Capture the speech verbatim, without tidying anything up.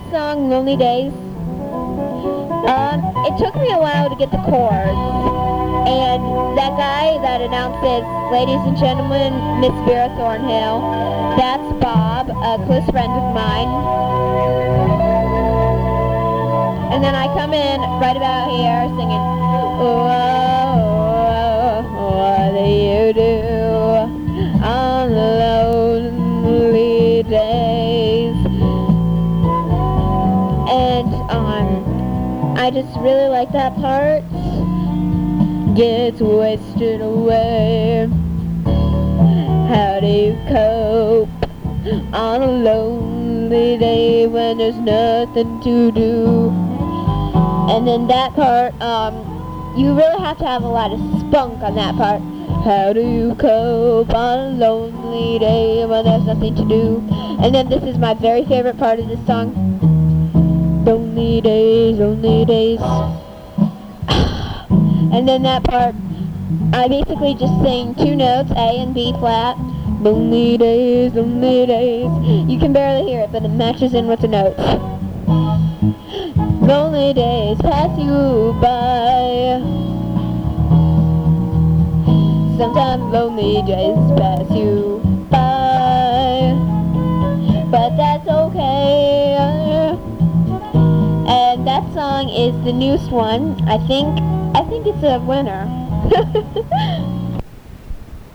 song, Lonely Days, um, it took me a while to get the chords. And that guy that announces, ladies and gentlemen, Miss Vera Thornhill, that's Bob, a close friend of mine. And then I come in right about here singing, oh, what do you do on the lonely days? And um, I just really like that part. Gets wasted away. How do you cope on a lonely day when there's nothing to do? And then that part, um, you really have to have a lot of spunk on that part. How do you cope on a lonely day when there's nothing to do? And then this is my very favorite part of this song. Lonely days, lonely days. And then that part, I basically just sing two notes, A and B flat. Lonely days, lonely days. You can barely hear it, but it matches in with the notes. Lonely days pass you by. Sometimes lonely days pass you by, but that's okay. And that song is the newest one. I think I think it's a winner.